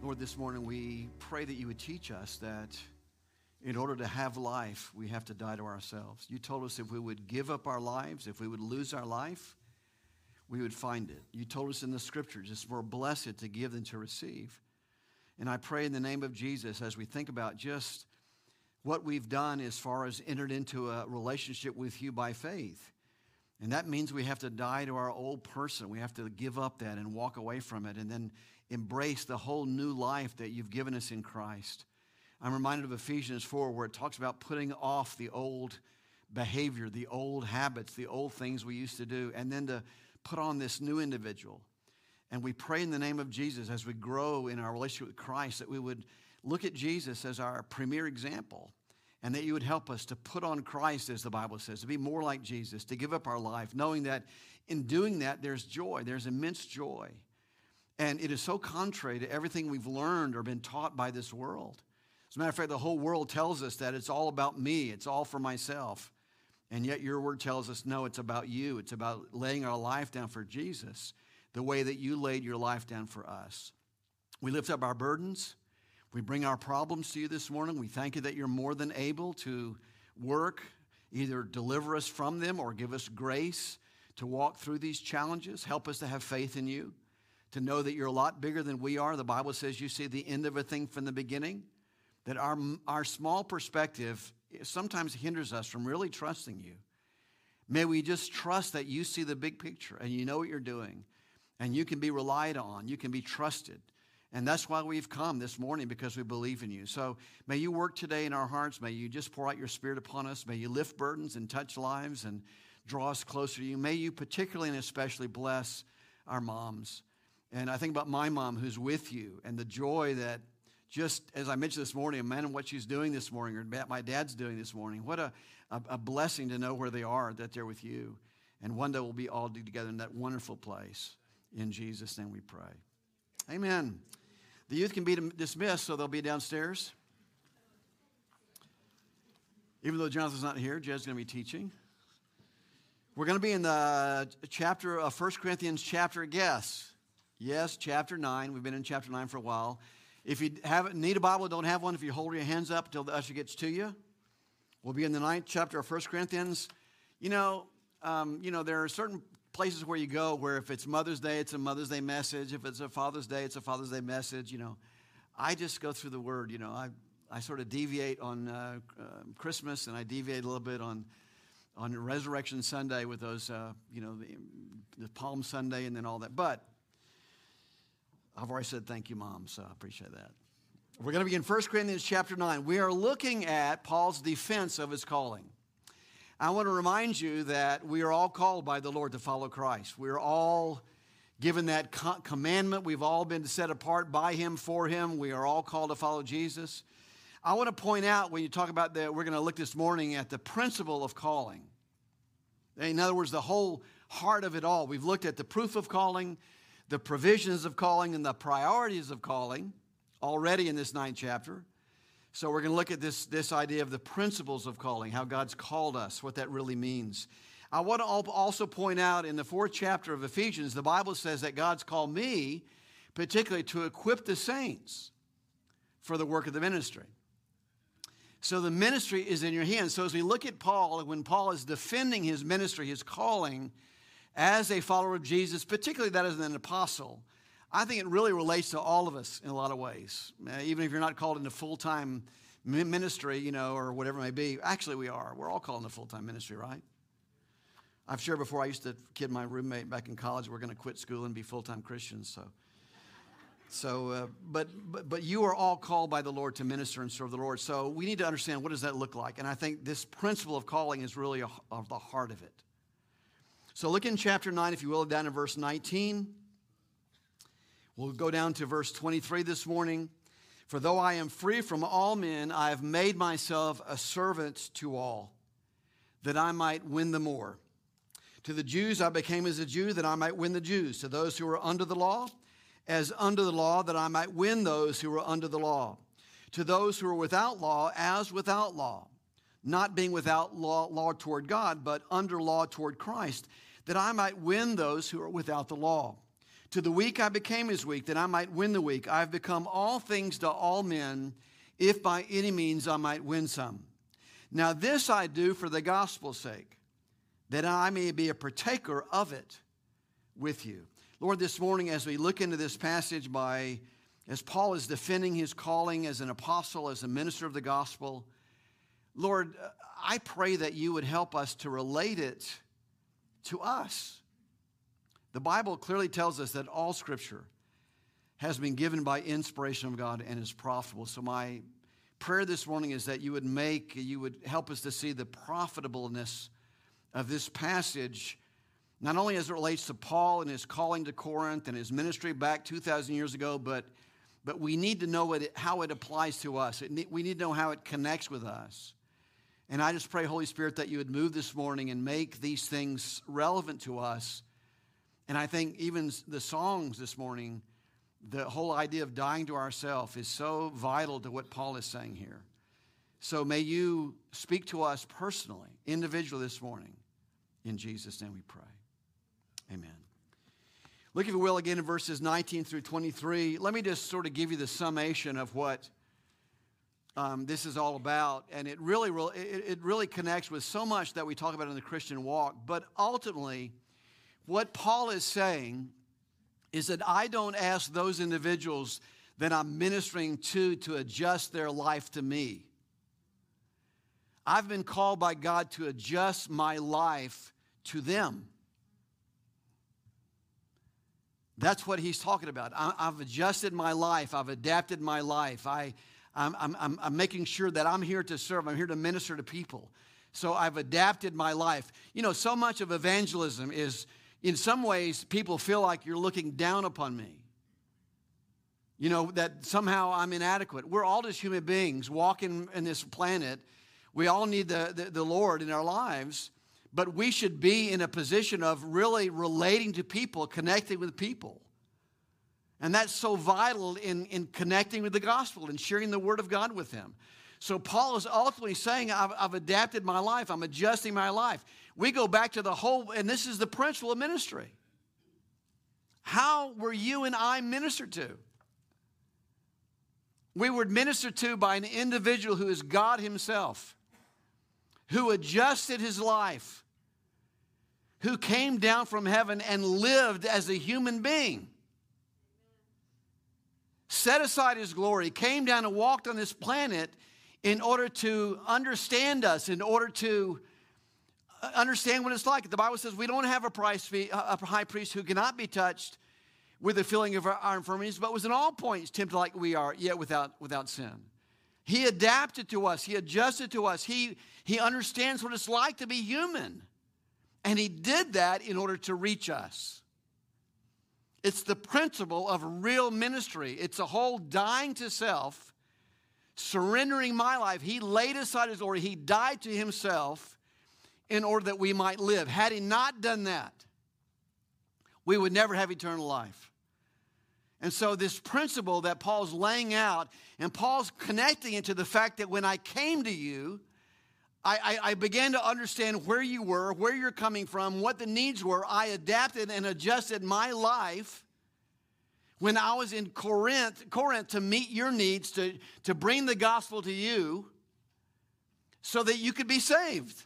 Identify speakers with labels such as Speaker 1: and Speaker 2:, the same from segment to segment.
Speaker 1: Lord, this morning we pray that you would teach us that in order to have life, we have to die to ourselves. You told us if we would give up our lives, if we would lose our life, we would find it. You told us in the scriptures, it's more blessed to give than to receive. And I pray in the name of Jesus, as we think about just what we've done as far as entered into a relationship with you by faith. And that means we have to die to our old person. We have to give up that and walk away from it and then embrace the whole new life that you've given us in Christ. I'm reminded of Ephesians 4 where it talks about putting off the old behavior, the old habits, the old things we used to do, and then to put on this new individual. And we pray in the name of Jesus as we grow in our relationship with Christ that we would look at Jesus as our premier example and that you would help us to put on Christ, as the Bible says, to be more like Jesus, to give up our life, knowing that in doing that there's joy, there's immense joy. And it is so contrary to everything we've learned or been taught by this world. As a matter of fact, the whole world tells us that it's all about me, it's all for myself. And yet your word tells us, no, it's about you. It's about laying our life down for Jesus, the way that you laid your life down for us. We lift up our burdens. We bring our problems to you this morning. We thank you that you're more than able to work, either deliver us from them or give us grace to walk through these challenges. Help us to have faith in you, to know that you're a lot bigger than we are. The Bible says you see the end of a thing from the beginning, that our small perspective sometimes hinders us from really trusting you. May we just trust that you see the big picture and you know what you're doing and you can be relied on, you can be trusted. And that's why we've come this morning, because we believe in you. So may you work today in our hearts. May you just pour out your Spirit upon us. May you lift burdens and touch lives and draw us closer to you. May you particularly and especially bless our moms. And I think about my mom who's with you and the joy that, just as I mentioned this morning, imagine what she's doing this morning or my dad's doing this morning. What a blessing to know where they are, that they're with you. And one day we'll be all together in that wonderful place. In Jesus' name we pray. Amen. The youth can be dismissed, so they'll be downstairs. Even though Jonathan's not here, Jed's going to be teaching. We're going to be in the chapter of 1 Corinthians chapter, yes, chapter 9. We've been in chapter 9 for a while. If you need a Bible, don't have one, if you hold your hands up until the usher gets to you. We'll be in the 9th chapter of 1 Corinthians. You know, there are certain places where you go where if it's Mother's Day, it's a Mother's Day message. If it's a Father's Day, it's a Father's Day message. You know, I just go through the Word. You know, I sort of deviate on Christmas, and I deviate a little bit on Resurrection Sunday with those, the Palm Sunday and then all that. But I've already said thank you, Mom, so I appreciate that. We're going to be in 1 Corinthians chapter 9. We are looking at Paul's defense of his calling. I want to remind you that we are all called by the Lord to follow Christ. We are all given that commandment. We've all been set apart by Him, for Him. We are all called to follow Jesus. I want to point out when you talk about that, we're going to look this morning at the principle of calling. In other words, the whole heart of it all. We've looked at the proof of calling, the provisions of calling, and the priorities of calling already in this 9th chapter. So we're going to look at this idea of the principles of calling, how God's called us, what that really means. I want to also point out in the 4th chapter of Ephesians, the Bible says that God's called me particularly to equip the saints for the work of the ministry. So the ministry is in your hands. So as we look at Paul, when Paul is defending his ministry, his calling as a follower of Jesus, particularly that as an apostle, I think it really relates to all of us in a lot of ways. Even if you're not called into full-time ministry, or whatever it may be. Actually, we are. We're all called into full-time ministry, right? I've shared before, I used to kid my roommate back in college, we're going to quit school and be full-time Christians. But you are all called by the Lord to minister and serve the Lord. So we need to understand, what does that look like? And I think this principle of calling is really of the heart of it. So look in chapter 9, if you will, down in verse 19. We'll go down to verse 23 this morning. For though I am free from all men, I have made myself a servant to all, that I might win the more. To the Jews I became as a Jew, that I might win the Jews. To those who are under the law, as under the law, that I might win those who are under the law. To those who are without law, as without law, not being without law toward God, but under law toward Christ, that I might win those who are without the law. To the weak I became as weak, that I might win the weak. I have become all things to all men, if by any means I might win some. Now this I do for the gospel's sake, that I may be a partaker of it with you. Lord, this morning as we look into this passage as Paul is defending his calling as an apostle, as a minister of the gospel, Lord, I pray that you would help us to relate it to us. The Bible clearly tells us that all Scripture has been given by inspiration of God and is profitable. So my prayer this morning is that you would help us to see the profitableness of this passage, not only as it relates to Paul and his calling to Corinth and his ministry back 2,000 years ago, but we need to know how it applies to us. We need to know how it connects with us. And I just pray, Holy Spirit, that you would move this morning and make these things relevant to us. And I think even the songs this morning, the whole idea of dying to ourselves is so vital to what Paul is saying here. So may you speak to us personally, individually this morning. In Jesus' name we pray. Amen. Look, if you will, again in verses 19 through 23. Let me just sort of give you the summation of what this is all about. And it really connects with so much that we talk about in the Christian walk. But ultimately, what Paul is saying is that I don't ask those individuals that I'm ministering to adjust their life to me. I've been called by God to adjust my life to them. That's what he's talking about. I've adjusted my life. I've adapted my life. I'm making sure that I'm here to serve. I'm here to minister to people. So I've adapted my life. You know, so much of evangelism is, in some ways, people feel like you're looking down upon me. You know, that somehow I'm inadequate. We're all just human beings walking in this planet. We all need the Lord in our lives. But we should be in a position of really relating to people, connecting with people. And that's so vital in connecting with the gospel and sharing the word of God with them. So Paul is ultimately saying, I've adapted my life. I'm adjusting my life. We go back to the whole, and this is the principle of ministry. How were you and I ministered to? We were ministered to by an individual who is God himself, who adjusted his life, who came down from heaven and lived as a human being, set aside his glory, came down and walked on this planet in order to understand us, in order to understand what it's like. The Bible says we don't have a high priest who cannot be touched with the feeling of our infirmities, but was in all points tempted like we are, yet without sin. He adapted to us. He adjusted to us. He understands what it's like to be human. And he did that in order to reach us. It's the principle of real ministry. It's a whole dying to self, surrendering my life. He laid aside his glory. He died to himself in order that we might live. Had he not done that, we would never have eternal life. And so this principle that Paul's laying out, and Paul's connecting it to the fact that when I came to you, I began to understand where you were, where you're coming from, what the needs were. I adapted and adjusted my life when I was in Corinth to meet your needs, to bring the gospel to you so that you could be saved.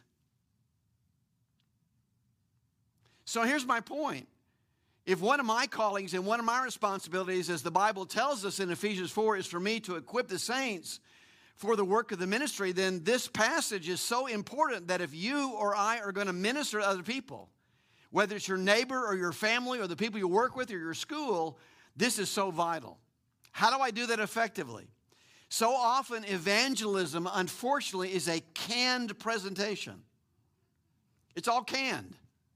Speaker 1: So here's my point. If one of my callings and one of my responsibilities, as the Bible tells us in Ephesians 4, is for me to equip the saints for the work of the ministry, then this passage is so important that if you or I are going to minister to other people, whether it's your neighbor or your family or the people you work with or your school, this is so vital. How do I do that effectively? So often evangelism, unfortunately, is a canned presentation. It's all canned.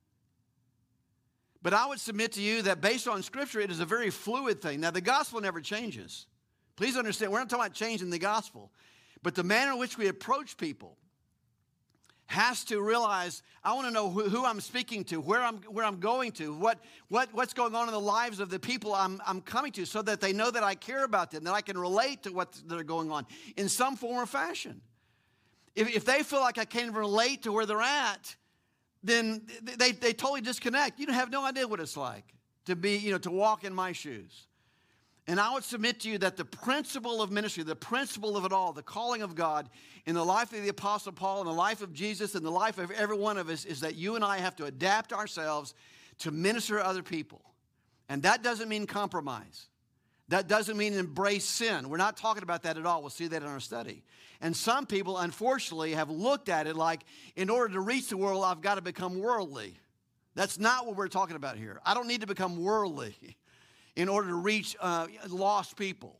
Speaker 1: But I would submit to you that based on Scripture, it is a very fluid thing. Now, the gospel never changes. Please understand, we're not talking about changing the gospel. But the manner in which we approach people has to realize, I want to know who I'm speaking to, where I'm going to, what's going on in the lives of the people I'm coming to, so that they know that I care about them, that I can relate to what's going on in some form or fashion. If they feel like I can't relate to where they're at, then they totally disconnect. You have no idea what it's like. to be, to walk in my shoes. And I would submit to you that the principle of ministry, the principle of it all, the calling of God in the life of the Apostle Paul, in the life of Jesus, in the life of every one of us is that you and I have to adapt ourselves to minister to other people. And that doesn't mean compromise. That doesn't mean embrace sin. We're not talking about that at all. We'll see that in our study. And some people, unfortunately, have looked at it like, in order to reach the world, I've got to become worldly. That's not what we're talking about here. I don't need to become worldly in order to reach lost people.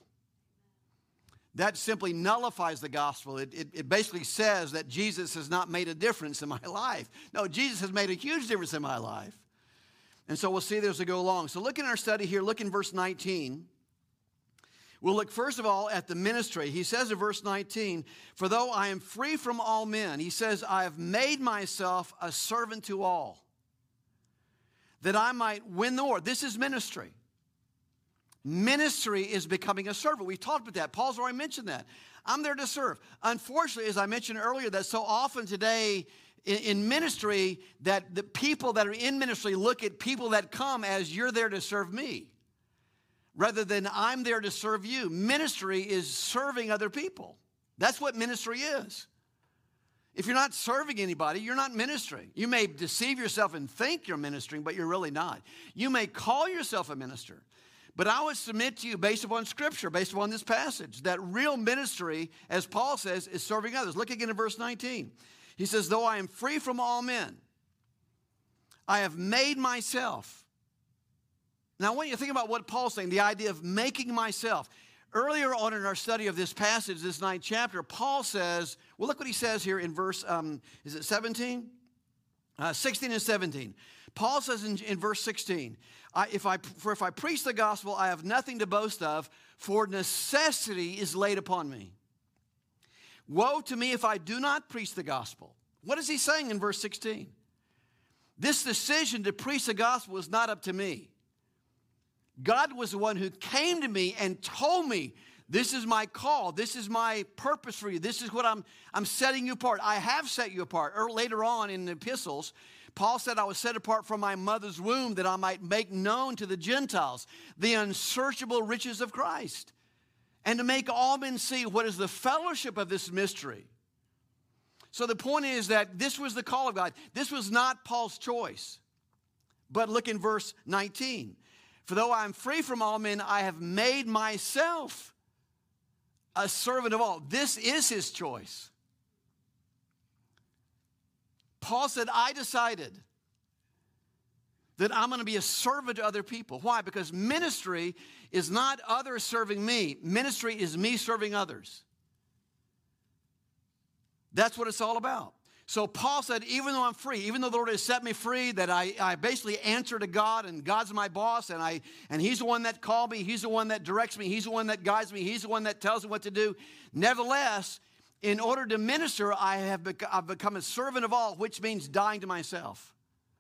Speaker 1: That simply nullifies the gospel. It basically says that Jesus has not made a difference in my life. No, Jesus has made a huge difference in my life. And so we'll see this as we go along. So look in our study here. Look in verse 19. We'll look first of all at the ministry. He says in verse 19, for though I am free from all men, he says, I have made myself a servant to all, that I might win the Lord. This is ministry. Ministry is becoming a servant. We've talked about that. Paul's already mentioned that. I'm there to serve. Unfortunately, as I mentioned earlier, that so often today in ministry that the people that are in ministry look at people that come as you're there to serve me, rather than I'm there to serve you. Ministry is serving other people. That's what ministry is. If you're not serving anybody, you're not ministering. You may deceive yourself and think you're ministering, but you're really not. You may call yourself a minister. But I would submit to you, based upon Scripture, based upon this passage, that real ministry, as Paul says, is serving others. Look again at verse 19. He says, though I am free from all men, I have made myself. Now, I want you to think about what Paul's saying, the idea of making myself. Earlier on in our study of this passage, this 9th chapter, Paul says, well, look what he says here in verse, is it 17? 16 and 17. Paul says in verse 16, if I preach the gospel, I have nothing to boast of, for necessity is laid upon me. Woe to me if I do not preach the gospel. What is he saying in verse 16? This decision to preach the gospel is not up to me. God was the one who came to me and told me, this is my call. This is my purpose for you. This is what I'm setting you apart. I have set you apart. Later on in the epistles, Paul said, I was set apart from my mother's womb that I might make known to the Gentiles the unsearchable riches of Christ, and to make all men see what is the fellowship of this mystery. So the point is that this was the call of God. This was not Paul's choice. But look in verse 19. For though I am free from all men, I have made myself a servant of all. This is his choice. Paul said, I decided that I'm going to be a servant to other people. Why? Because ministry is not others serving me. Ministry is me serving others. That's what it's all about. So Paul said, even though I'm free, even though the Lord has set me free, that I basically answer to God, and God's my boss, and he's the one that called me, he's the one that directs me, he's the one that guides me, he's the one that tells me what to do. Nevertheless, in order to minister, I've become a servant of all, which means dying to myself.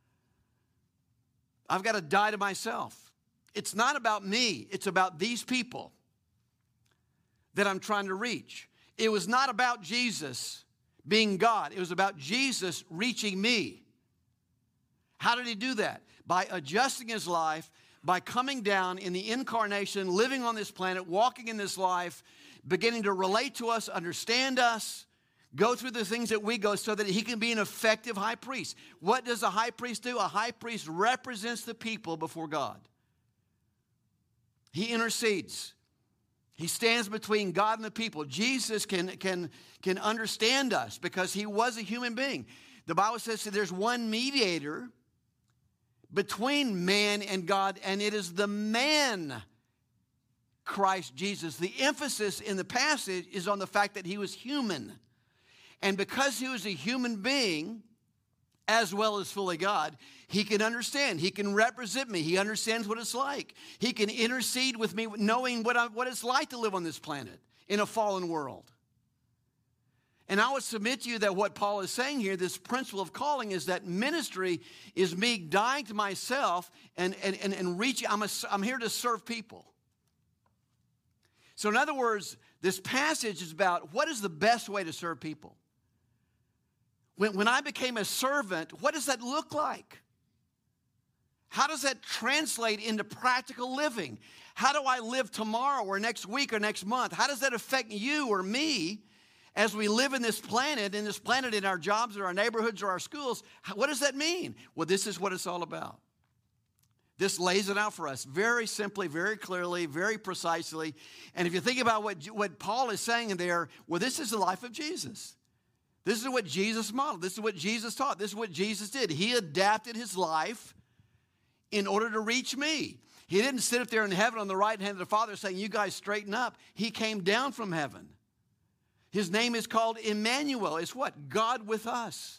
Speaker 1: I've got to die to myself. It's not about me. It's about these people that I'm trying to reach. It was not about Jesus being God. It was about Jesus reaching me. How did he do that? By adjusting his life, by coming down in the incarnation, living on this planet, walking in this life, beginning to relate to us, understand us, go through the things that we go so that he can be an effective high priest. What does a high priest do? A high priest represents the people before God. He intercedes. He stands between God and the people. Jesus can understand us because he was a human being. The Bible says that there's one mediator between man and God, and it is the man, Christ Jesus. The emphasis in the passage is on the fact that he was human. And because he was a human being, as well as fully God, he can understand. He can represent me. He understands what it's like. He can intercede with me, knowing what it's like to live on this planet in a fallen world. And I would submit to you that what Paul is saying here, this principle of calling, is that ministry is me dying to myself and reaching. I'm here to serve people. So in other words, this passage is about what is the best way to serve people. When I became a servant, what does that look like? How does that translate into practical living? How do I live tomorrow or next week or next month? How does that affect you or me as we live in this planet, in our jobs or our neighborhoods or our schools? What does that mean? Well, this is what it's all about. This lays it out for us very simply, very clearly, very precisely. And if you think about what Paul is saying in there, well, this is the life of Jesus. This is what Jesus modeled. This is what Jesus taught. This is what Jesus did. He adapted his life in order to reach me. He didn't sit up there in heaven on the right hand of the Father saying, you guys straighten up. He came down from heaven. His name is called Emmanuel. It's what? God with us.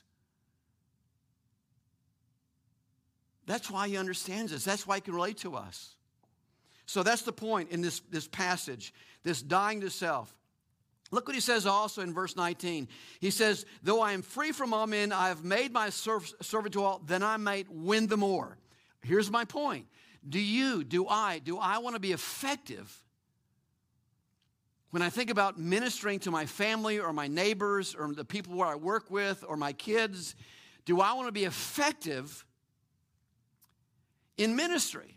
Speaker 1: That's why he understands us. That's why he can relate to us. So that's the point in this passage, this dying to self. Look what he says also in verse 19. He says, though I am free from all men, I have made my servant to all, then I might win the more. Here's my point. Do I want to be effective when I think about ministering to my family or my neighbors or the people where I work with or my kids? Do I want to be effective in ministry?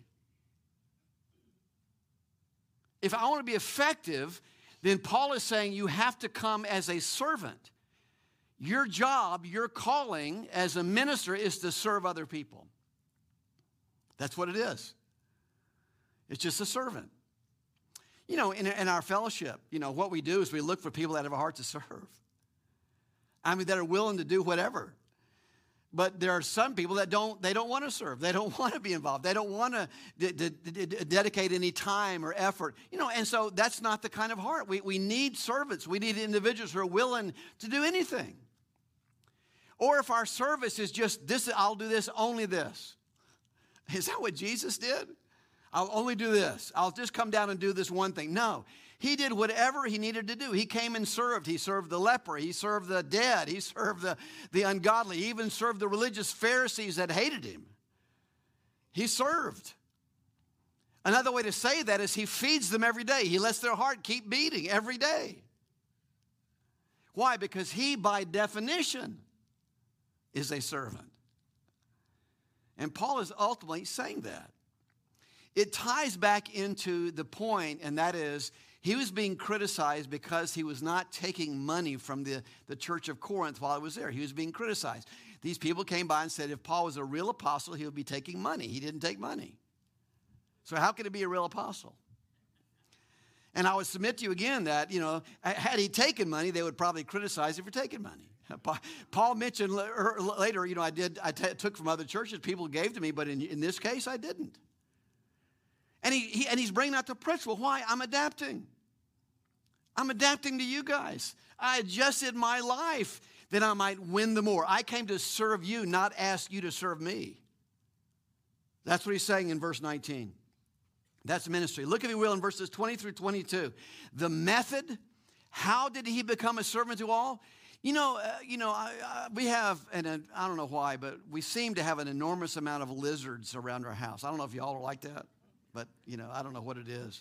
Speaker 1: If I want to be effective, then Paul is saying you have to come as a servant. Your job, your calling as a minister is to serve other people. That's what it is. It's just a servant. You know, in our fellowship, you know, what we do is we look for people that have a heart to serve. I mean, that are willing to do whatever. But there are some people that don't want to serve. They don't want to be involved. They don't want to dedicate any time or effort. You know, and so that's not the kind of heart. We need servants. We need individuals who are willing to do anything. Or if our service is just this, I'll do this, only this. Is that what Jesus did? I'll only do this. I'll just come down and do this one thing. No. He did whatever he needed to do. He came and served. He served the leper. He served the dead. He served the ungodly. He even served the religious Pharisees that hated him. He served. Another way to say that is he feeds them every day. He lets their heart keep beating every day. Why? Because he, by definition, is a servant. And Paul is ultimately saying that. It ties back into the point, and that is, he was being criticized because he was not taking money from the church of Corinth while he was there. He was being criticized. These people came by and said if Paul was a real apostle, he would be taking money. He didn't take money. So how could he be a real apostle? And I would submit to you again that, you know, had he taken money, they would probably criticize him for taking money. Paul mentioned later, you know, I took from other churches, people gave to me, but in this case, I didn't. And he's bringing out the principle. Why? I'm adapting. I'm adapting to you guys. I adjusted my life that I might win the more. I came to serve you, not ask you to serve me. That's what he's saying in verse 19. That's ministry. Look, if you will, in verses 20 through 22. The method, how did he become a servant to all? We have, and I don't know why, but we seem to have an enormous amount of lizards around our house. I don't know if y'all are like that, but, you know, I don't know what it is.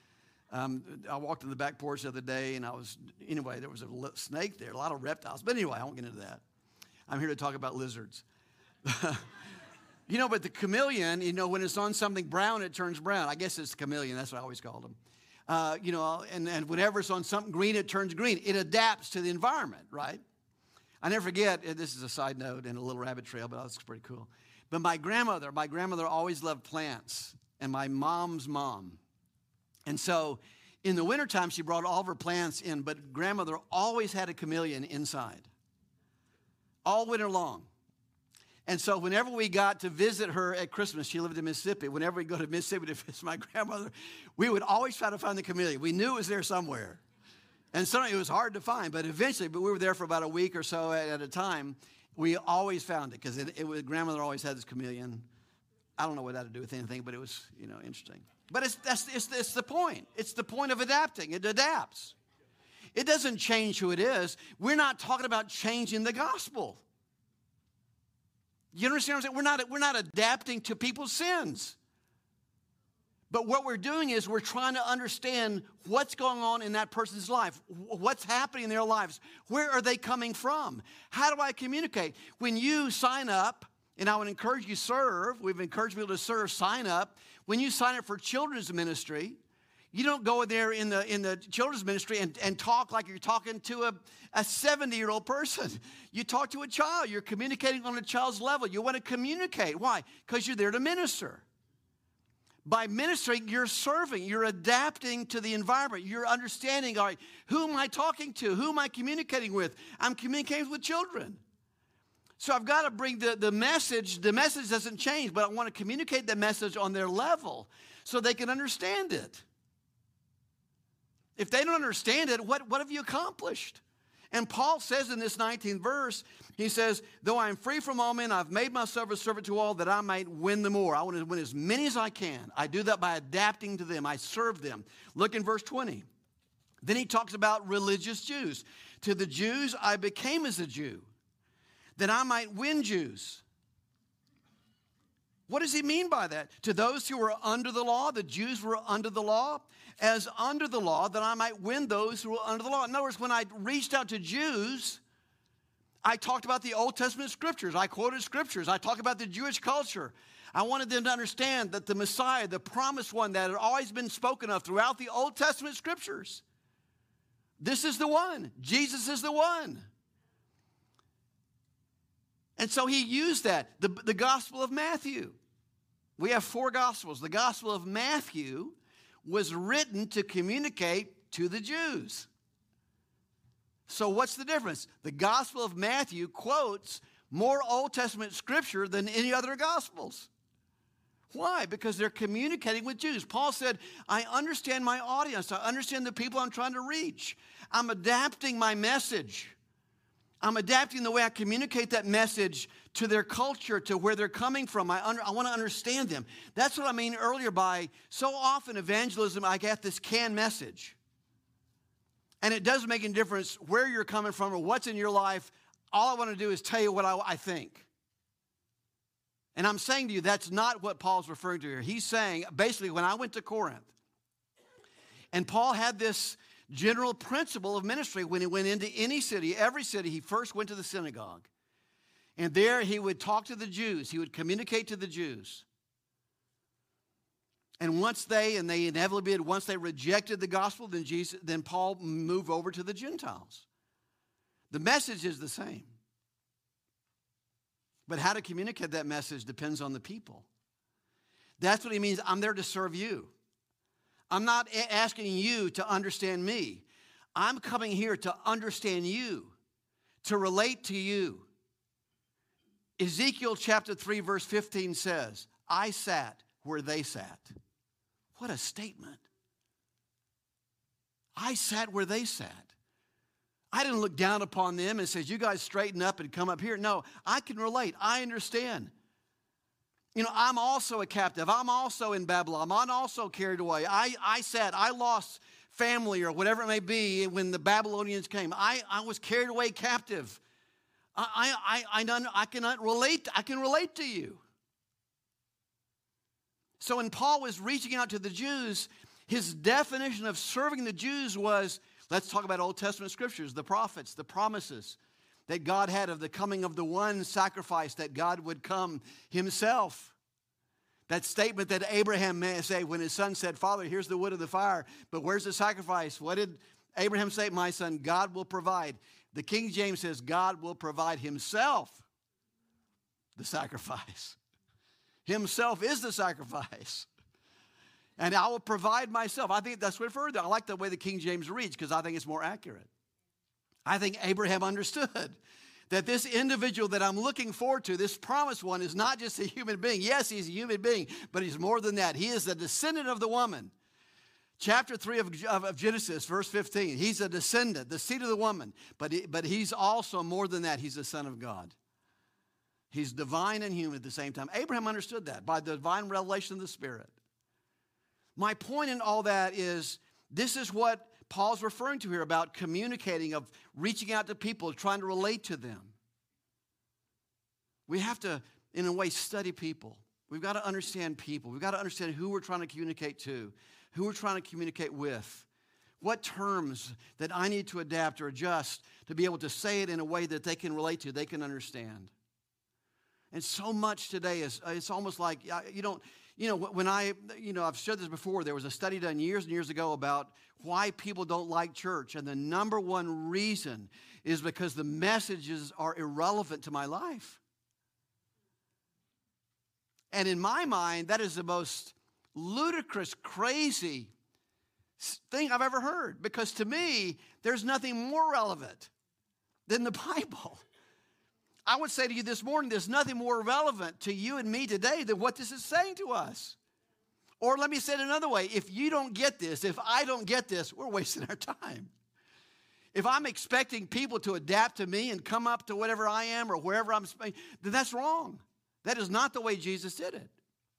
Speaker 1: I walked in the back porch the other day, and there was a snake there, a lot of reptiles. But anyway, I won't get into that. I'm here to talk about lizards. You know, but the chameleon, you know, when it's on something brown, it turns brown. I guess it's the chameleon. That's what I always called them. And whenever it's on something green, it turns green. It adapts to the environment, right? I never forget, this is a side note and a little rabbit trail, but that's pretty cool. But my grandmother always loved plants, and my mom's mom. And so in the wintertime, she brought all of her plants in, but grandmother always had a chameleon inside all winter long. And so whenever we got to visit her at Christmas, she lived in Mississippi. Whenever we go to Mississippi to visit my grandmother, we would always try to find the chameleon. We knew it was there somewhere. And sometimes it was hard to find, but we were there for about a week or so at a time. We always found it because grandmother always had this chameleon. I don't know what that had to do with anything, but it was, you know, interesting. But it's the point. It's the point of adapting. It adapts. It doesn't change who it is. We're not talking about changing the gospel. You understand what I'm saying? We're not adapting to people's sins. But what we're doing is we're trying to understand what's going on in that person's life. What's happening in their lives. Where are they coming from? How do I communicate? When you sign up And I would encourage you to serve. We've encouraged people to serve, sign up. When you sign up for children's ministry, you don't go in there in the children's ministry and talk like you're talking to a 70-year-old person. You talk to a child. You're communicating on a child's level. You want to communicate. Why? Because you're there to minister. By ministering, you're serving. You're adapting to the environment. You're understanding, all right, who am I talking to? Who am I communicating with? I'm communicating with children. So I've got to bring the message. The message doesn't change, but I want to communicate the message on their level so they can understand it. If they don't understand it, what have you accomplished? And Paul says in this 19th verse, he says, though I am free from all men, I've made myself a servant to all that I might win the more. I want to win as many as I can. I do that by adapting to them. I serve them. Look in verse 20. Then he talks about religious Jews. To the Jews, I became as a Jew, that I might win Jews. What does he mean by that? To those who were under the law, the Jews were under the law, as under the law, that I might win those who were under the law. In other words, when I reached out to Jews, I talked about the Old Testament scriptures. I quoted scriptures. I talked about the Jewish culture. I wanted them to understand that the Messiah, the promised one that had always been spoken of throughout the Old Testament scriptures, this is the one. Jesus is the one. And so he used that. The Gospel of Matthew. We have 4 Gospels. The Gospel of Matthew was written to communicate to the Jews. So what's the difference? The Gospel of Matthew quotes more Old Testament scripture than any other Gospels. Why? Because they're communicating with Jews. Paul said, I understand my audience. I understand the people I'm trying to reach. I'm adapting my message. I'm adapting the way I communicate that message to their culture, to where they're coming from. I want to understand them. That's what I mean earlier by so often evangelism, I get this canned message. And it doesn't make any difference where you're coming from or what's in your life. All I want to do is tell you what I think. And I'm saying to you, that's not what Paul's referring to here. He's saying, basically, when I went to Corinth, and Paul had this general principle of ministry when he went into any city, every city, he first went to the synagogue. And there he would talk to the Jews. He would communicate to the Jews. And once they inevitably did, once they rejected the gospel, then Paul moved over to the Gentiles. The message is the same. But how to communicate that message depends on the people. That's what he means. I'm there to serve you. I'm not asking you to understand me. I'm coming here to understand you, to relate to you. Ezekiel chapter 3 verse 15 says, I sat where they sat. What a statement. I sat where they sat. I didn't look down upon them and say, you guys straighten up and come up here. No, I can relate. I understand. You know, I'm also a captive. I'm also in Babylon. I'm also carried away. I lost family or whatever it may be when the Babylonians came. I was carried away captive. I can relate to you. So when Paul was reaching out to the Jews, his definition of serving the Jews was, let's talk about Old Testament scriptures, the prophets, the promises that God had of the coming of the one sacrifice, that God would come himself. That statement that Abraham may say when his son said, Father, here's the wood of the fire, but where's the sacrifice? What did Abraham say? My son, God will provide. The King James says God will provide himself the sacrifice. Himself is the sacrifice. And I will provide myself. I think that's what further. I like the way the King James reads because I think it's more accurate. I think Abraham understood that this individual that I'm looking forward to, this promised one, is not just a human being. Yes, he's a human being, but he's more than that. He is the descendant of the woman. Chapter 3 of Genesis, verse 15. He's a descendant, the seed of the woman. But he's also more than that. He's the Son of God. He's divine and human at the same time. Abraham understood that by the divine revelation of the Spirit. My point in all that is, this is what Paul's referring to here about communicating, of reaching out to people, trying to relate to them. We have to, in a way, study people. We've got to understand people. We've got to understand who we're trying to communicate to, who we're trying to communicate with, what terms that I need to adapt or adjust to be able to say it in a way that they can relate to, they can understand. And so much today is, it's almost like you don't, when I've shared this before, there was a study done years and years ago about why people don't like church. And the number one reason is because the messages are irrelevant to my life. And in my mind, that is the most ludicrous, crazy thing I've ever heard. Because to me, there's nothing more relevant than the Bible. I would say to you this morning, there's nothing more relevant to you and me today than what this is saying to us. Or let me say it another way. If you don't get this, if I don't get this, we're wasting our time. If I'm expecting people to adapt to me and come up to whatever I am or wherever I'm, then that's wrong. That is not the way Jesus did it.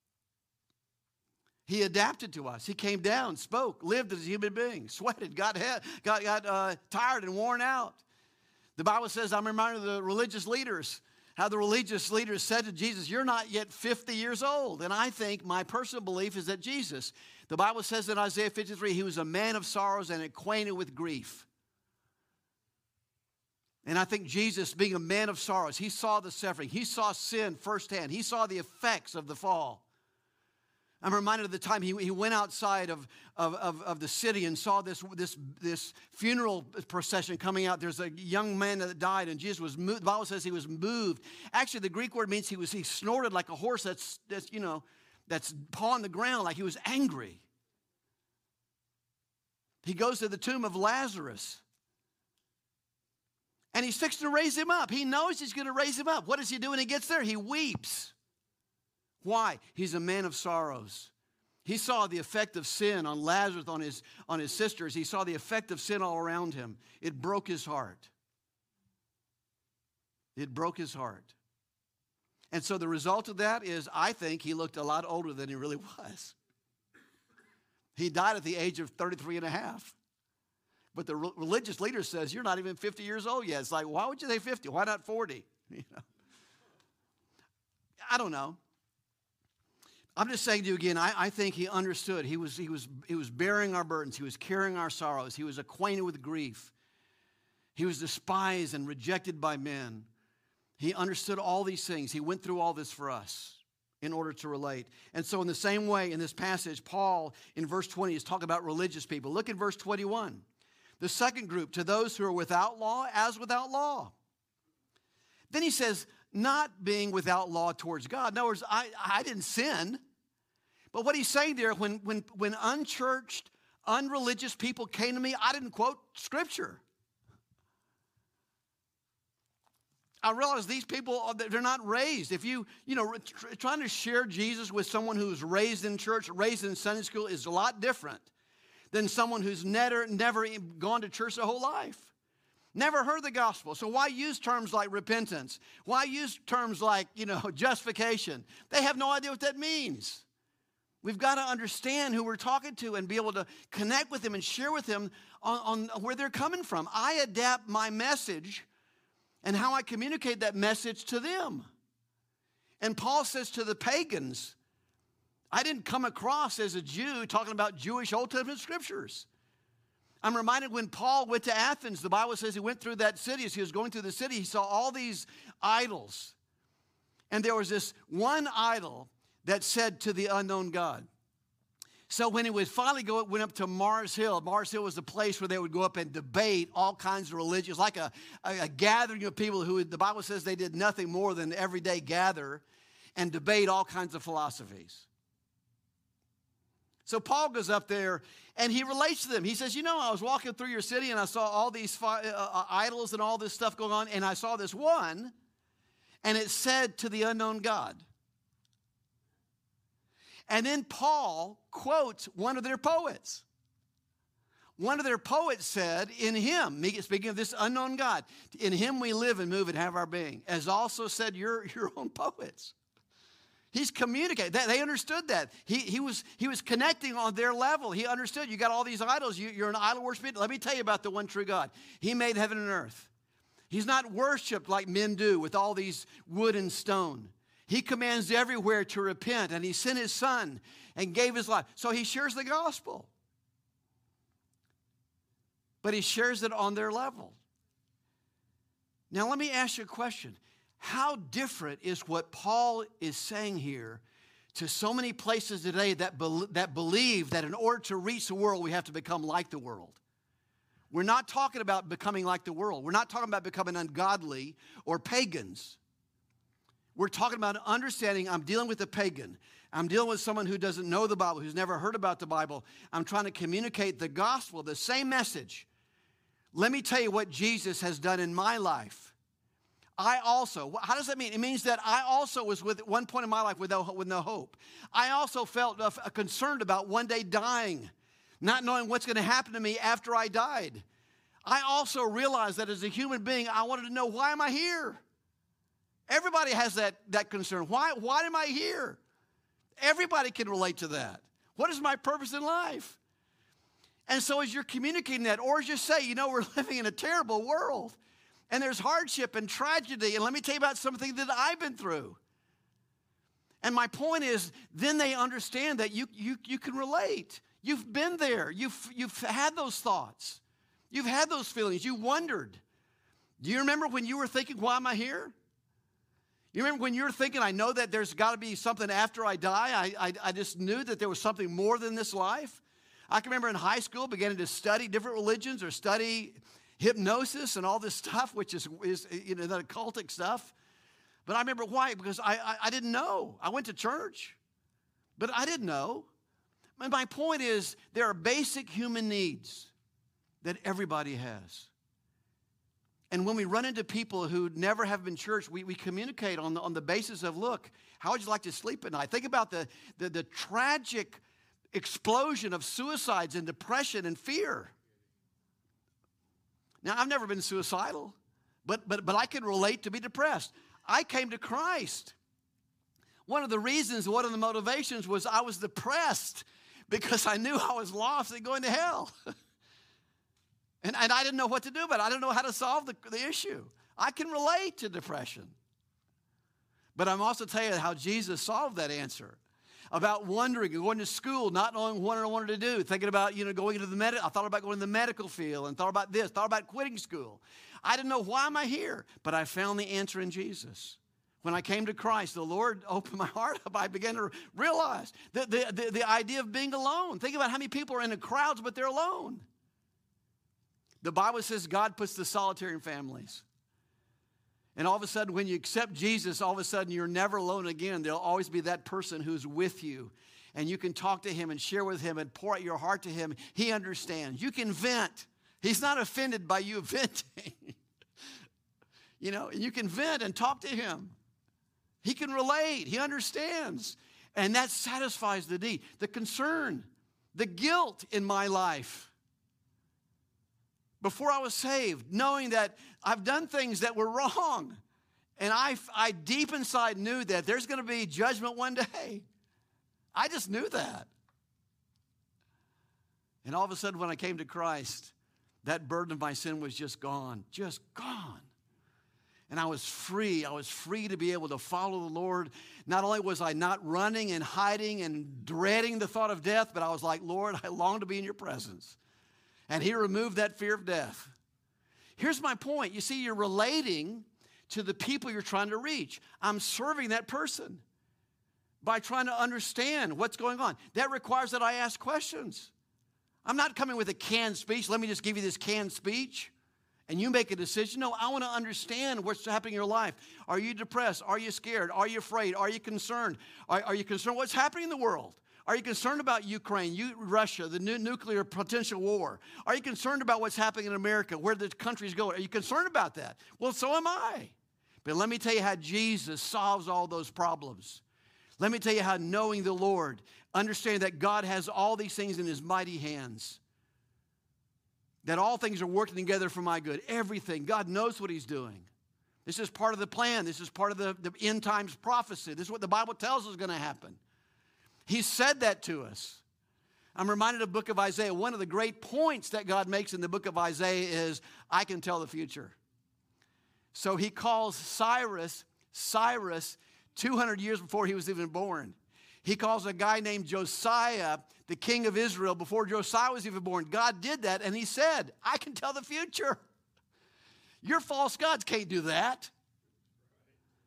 Speaker 1: He adapted to us. He came down, spoke, lived as a human being, sweated, got tired and worn out. The Bible says, I'm reminded of the religious leaders, how the religious leaders said to Jesus, you're not yet 50 years old. And I think my personal belief is that Jesus, the Bible says in Isaiah 53, he was a man of sorrows and acquainted with grief. And I think Jesus, being a man of sorrows, he saw the suffering. He saw sin firsthand. He saw the effects of the fall. I'm reminded of the time he went outside of the city and saw this funeral procession coming out. There's a young man that died, and Jesus was moved. The Bible says he was moved. Actually, the Greek word means he snorted like a horse that's pawing the ground, like he was angry. He goes to the tomb of Lazarus, and he's fixing to raise him up. He knows he's going to raise him up. What does he do when he gets there? He weeps. Why? He's a man of sorrows. He saw the effect of sin on Lazarus, on his sisters. He saw the effect of sin all around him. It broke his heart. It broke his heart. And so the result of that is, I think he looked a lot older than he really was. He died at the age of 33 and a half. But the religious leader says, you're not even 50 years old yet. It's like, why would you say 50? Why not 40? I don't know. I'm just saying to you again, I think he understood. He was bearing our burdens. He was carrying our sorrows. He was acquainted with grief. He was despised and rejected by men. He understood all these things. He went through all this for us in order to relate. And so in the same way, in this passage, Paul, in verse 20, is talking about religious people. Look at verse 21. The second group, to those who are without law, as without law. Then he says, not being without law towards God. In other words, I didn't sin. But what he's saying there, when unchurched, unreligious people came to me, I didn't quote Scripture. I realize these people, they're not raised. If trying to share Jesus with someone who's raised in church, raised in Sunday school is a lot different than someone who's never gone to church their whole life. Never heard the gospel. So why use terms like repentance? Why use terms like, justification? They have no idea what that means. We've got to understand who we're talking to and be able to connect with them and share with them on where they're coming from. I adapt my message and how I communicate that message to them. And Paul says to the pagans, I didn't come across as a Jew talking about Jewish Old Testament scriptures. I'm reminded when Paul went to Athens, the Bible says he went through that city. As he was going through the city, he saw all these idols. And there was this one idol that said to the unknown God. So when he would finally went up to Mars Hill was the place where they would go up and debate all kinds of religions, like a gathering of people who, the Bible says they did nothing more than every day gather and debate all kinds of philosophies. So Paul goes up there and he relates to them. He says, I was walking through your city and I saw all these idols and all this stuff going on. And I saw this one and it said to the unknown God. And then Paul quotes one of their poets. One of their poets said, in him, speaking of this unknown God, in him we live and move and have our being, as also said your own poets. He's communicating. They understood that. He was connecting on their level. He understood. You got all these idols. You're an idol worshiper. Let me tell you about the one true God. He made heaven and earth. He's not worshipped like men do with all these wood and stone. He commands everywhere to repent, and he sent his son and gave his life. So he shares the gospel. But he shares it on their level. Now let me ask you a question. How different is what Paul is saying here to so many places today that believe that in order to reach the world, we have to become like the world. We're not talking about becoming like the world. We're not talking about becoming ungodly or pagans. We're talking about understanding I'm dealing with a pagan. I'm dealing with someone who doesn't know the Bible, who's never heard about the Bible. I'm trying to communicate the gospel, the same message. Let me tell you what Jesus has done in my life. I also, how does that mean? It means that I also was at one point in my life with no hope. I also felt concerned about one day dying, not knowing what's going to happen to me after I died. I also realized that as a human being, I wanted to know, why am I here? Everybody has that concern. Why am I here? Everybody can relate to that. What is my purpose in life? And so as you're communicating that, or as you say, we're living in a terrible world, and there's hardship and tragedy, and let me tell you about something that I've been through. And my point is, then they understand that you can relate. You've been there. You've had those thoughts. You've had those feelings. You wondered. Do you remember when you were thinking, why am I here? You remember when you were thinking, I know that there's got to be something after I die. I just knew that there was something more than this life. I can remember in high school beginning to study different religions or study hypnosis and all this stuff, which is the occultic stuff. But I remember why, because I didn't know. I went to church, but I didn't know. And my point is, there are basic human needs that everybody has. And when we run into people who never have been church, we communicate on the basis of, look, how would you like to sleep at night? Think about the tragic explosion of suicides and depression and fear. Now, I've never been suicidal, but I can relate to be depressed. I came to Christ. One of the reasons, one of the motivations was I was depressed because I knew I was lost and going to hell. And I didn't know what to do, but I didn't know how to solve the issue. I can relate to depression. But I'm also telling you how Jesus solved that answer. About wondering, going to school, not knowing what I wanted to do, thinking about, going into I thought about going to the medical field and thought about this, thought about quitting school. I didn't know, why am I here? But I found the answer in Jesus. When I came to Christ, the Lord opened my heart up. I began to realize the idea of being alone. Think about how many people are in the crowds, but they're alone. The Bible says God puts the solitary in families. And all of a sudden, when you accept Jesus, all of a sudden you're never alone again. There'll always be that person who's with you. And you can talk to him and share with him and pour out your heart to him. He understands. You can vent. He's not offended by you venting. You can vent and talk to him. He can relate. He understands. And that satisfies the need, the concern, the guilt in my life. Before I was saved, knowing that I've done things that were wrong. And I deep inside knew that there's going to be judgment one day. I just knew that. And all of a sudden when I came to Christ, that burden of my sin was just gone. Just gone. And I was free. I was free to be able to follow the Lord. Not only was I not running and hiding and dreading the thought of death, but I was like, Lord, I long to be in your presence. And he removed that fear of death. Here's my point. You see, you're relating to the people you're trying to reach. I'm serving that person by trying to understand what's going on. That requires that I ask questions. I'm not coming with a canned speech. Let me just give you this canned speech and you make a decision. No, I want to understand what's happening in your life. Are you depressed? Are you scared? Are you afraid? Are you concerned? Are you concerned what's happening in the world? Are you concerned about Ukraine, Russia, the new nuclear potential war? Are you concerned about what's happening in America, where the country's going? Are you concerned about that? Well, so am I. But let me tell you how Jesus solves all those problems. Let me tell you how knowing the Lord, understanding that God has all these things in his mighty hands, that all things are working together for my good. Everything. God knows what he's doing. This is part of the plan. This is part of the end times prophecy. This is what the Bible tells us is going to happen. He said that to us. I'm reminded of the book of Isaiah. One of the great points that God makes in the book of Isaiah is, I can tell the future. So he calls Cyrus 200 years before he was even born. He calls a guy named Josiah the king of Israel before Josiah was even born. God did that, and he said, I can tell the future. Your false gods can't do that.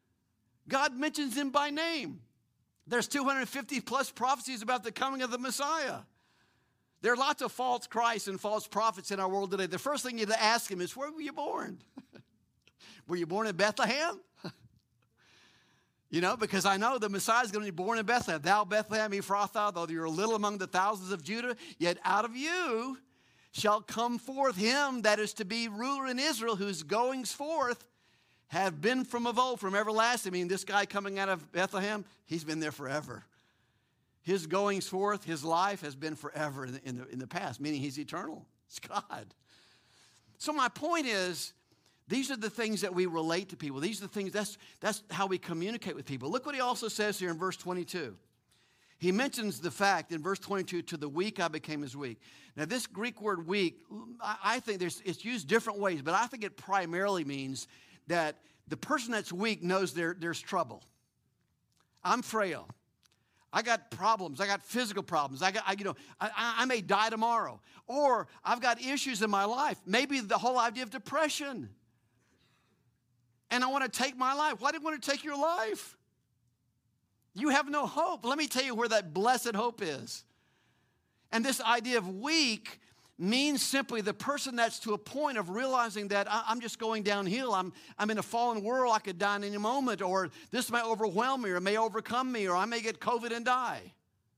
Speaker 1: God mentions him by name. There's 250 plus prophecies about the coming of the Messiah. There are lots of false Christs and false prophets in our world today. The first thing you need to ask him is, where were you born? Were you born in Bethlehem? You know, because I know the Messiah is going to be born in Bethlehem. Thou Bethlehem Ephrathah, though you're little among the thousands of Judah, yet out of you shall come forth him that is to be ruler in Israel, whose goings forth have been from of old, from everlasting. I mean, this guy coming out of Bethlehem, he's been there forever. His goings forth, his life has been forever in the past, meaning he's eternal. It's God. So my point is, these are the things that we relate to people. These are the things, that's how we communicate with people. Look what he also says here in verse 22. He mentions the fact in verse 22, to the weak I became as weak. Now this Greek word weak, I think it's used different ways, but I think it primarily means that the person that's weak knows there's trouble. I'm frail. I got problems. I got physical problems. I may die tomorrow. Or I've got issues in my life. Maybe the whole idea of depression. And I want to take my life. Why do you want to take your life? You have no hope. Let me tell you where that blessed hope is. And this idea of weak means simply the person that's to a point of realizing that I'm just going downhill. I'm in a fallen world. I could die in any moment, or this may overwhelm me, or it may overcome me, or I may get COVID and die.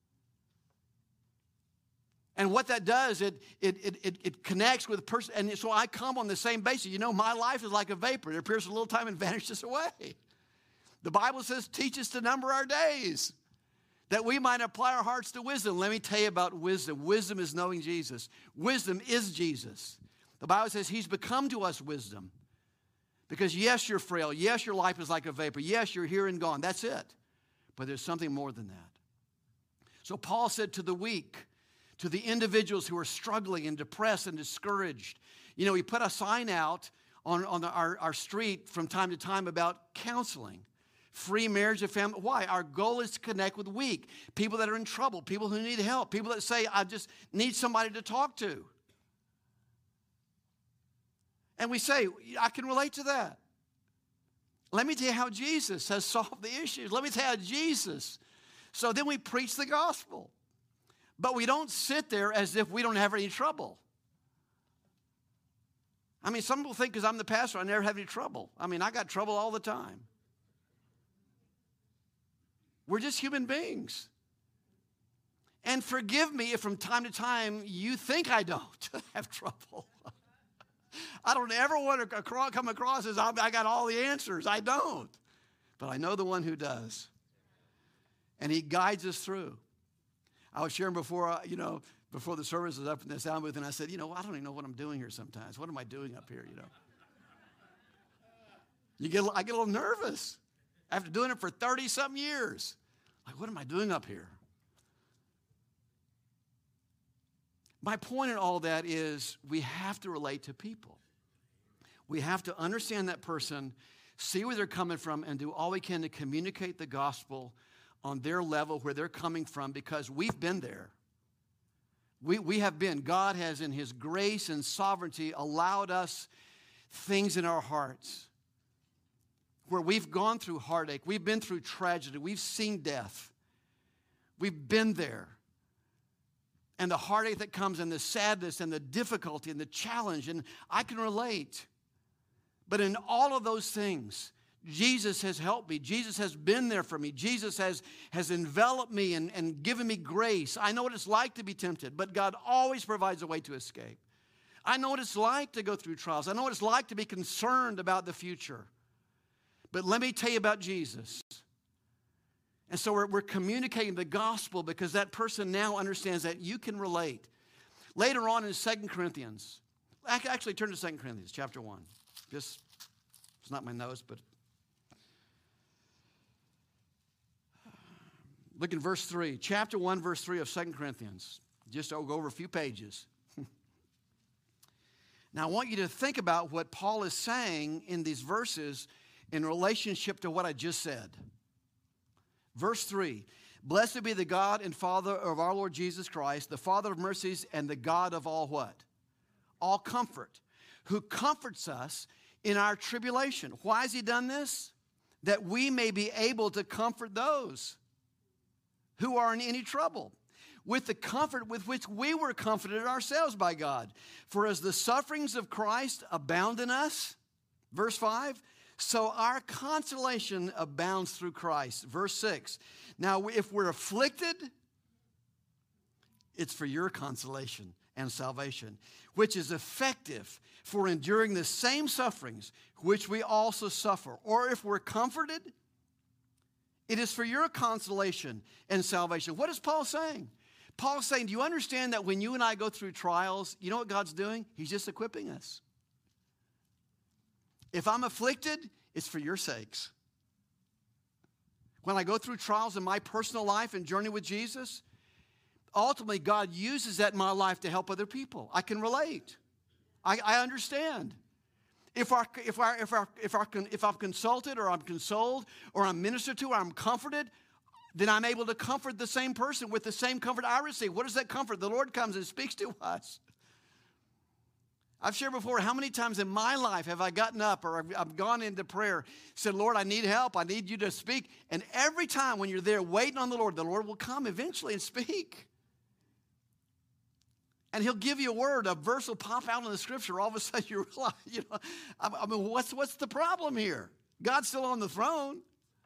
Speaker 1: And what that does, it connects with the person. And so I come on the same basis. You know, my life is like a vapor. It appears for a little time and vanishes away. The Bible says, teach us to number our days, that we might apply our hearts to wisdom. Let me tell you about wisdom. Wisdom is knowing Jesus. Wisdom is Jesus. The Bible says he's become to us wisdom. Because yes, you're frail. Yes, your life is like a vapor. Yes, you're here and gone. That's it. But there's something more than that. So Paul said to the weak, to the individuals who are struggling and depressed and discouraged. You know, we put a sign out on our street from time to time about counseling. Free marriage and family. Why? Our goal is to connect with weak, people that are in trouble, people who need help, people that say, I just need somebody to talk to. And we say, I can relate to that. Let me tell you how Jesus has solved the issues. Let me tell you how Jesus. So then we preach the gospel. But we don't sit there as if we don't have any trouble. I mean, some people think because I'm the pastor, I never have any trouble. I mean, I got trouble all the time. We're just human beings. And forgive me if from time to time you think I don't have trouble. I don't ever want to come across as I got all the answers. I don't. But I know the one who does. And he guides us through. I was sharing before the service was up in the sound booth, and I said, I don't even know what I'm doing here sometimes. What am I doing up here, I get a little nervous after doing it for 30-something years. Like, what am I doing up here? My point in all that is we have to relate to people. We have to understand that person, see where they're coming from, and do all we can to communicate the gospel on their level, where they're coming from, because we've been there. We have been. God has, in his grace and sovereignty, allowed us things in our hearts where we've gone through heartache, we've been through tragedy, we've seen death. We've been there. And the heartache that comes, and the sadness, and the difficulty, and the challenge, and I can relate. But in all of those things, Jesus has helped me. Jesus has been there for me. Jesus has enveloped me and given me grace. I know what it's like to be tempted, but God always provides a way to escape. I know what it's like to go through trials. I know what it's like to be concerned about the future. But let me tell you about Jesus. And so we're communicating the gospel because that person now understands that you can relate. Later on in 2 Corinthians, actually turn to 2 Corinthians chapter 1. It's not my notes, but look in verse 3. Chapter 1, verse 3 of 2 Corinthians. Just I'll go over a few pages. Now I want you to think about what Paul is saying in these verses in relationship to what I just said. Verse 3, blessed be the God and Father of our Lord Jesus Christ, the Father of mercies and the God of all what? All comfort, who comforts us in our tribulation. Why has he done this? that we may be able to comfort those who are in any trouble, with the comfort with which we were comforted ourselves by God. For as the sufferings of Christ abound in us, verse 5, so our consolation abounds through Christ. Verse 6, now if we're afflicted, it's for your consolation and salvation, which is effective for enduring the same sufferings which we also suffer. Or if we're comforted, it is for your consolation and salvation. What is Paul saying? Paul's saying, do you understand that when you and I go through trials, you know what God's doing? He's just equipping us. If I'm afflicted, it's for your sakes. When I go through trials in my personal life and journey with Jesus, ultimately God uses that in my life to help other people. I can relate. I understand. If I'm consulted or I'm consoled or I'm ministered to or I'm comforted, then I'm able to comfort the same person with the same comfort I receive. What is that comfort? The Lord comes and speaks to us. I've shared before how many times in my life have I gotten up or I've gone into prayer, said, Lord, I need help. I need you to speak. And every time when you're there waiting on the Lord will come eventually and speak. And he'll give you a word, a verse will pop out in the scripture. All of a sudden you realize, I mean, what's the problem here? God's still on the throne.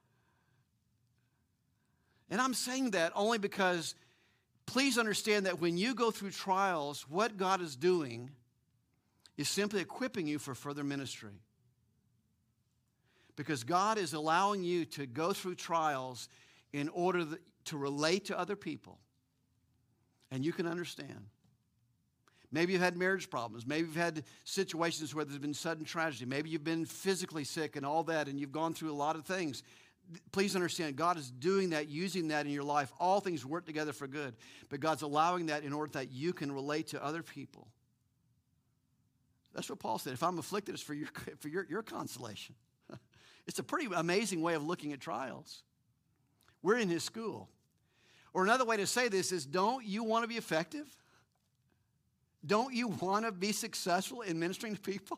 Speaker 1: And I'm saying that only because please understand that when you go through trials, what God is doing is simply equipping you for further ministry. Because God is allowing you to go through trials in order to relate to other people. And you can understand. Maybe you've had marriage problems. Maybe you've had situations where there's been sudden tragedy. Maybe you've been physically sick and all that, and you've gone through a lot of things. Please understand, God is doing that, using that in your life. All things work together for good. But God's allowing that in order that you can relate to other people. That's what Paul said. If I'm afflicted, it's for your consolation. It's a pretty amazing way of looking at trials. We're in his school. Or another way to say this is, don't you want to be effective? Don't you want to be successful in ministering to people?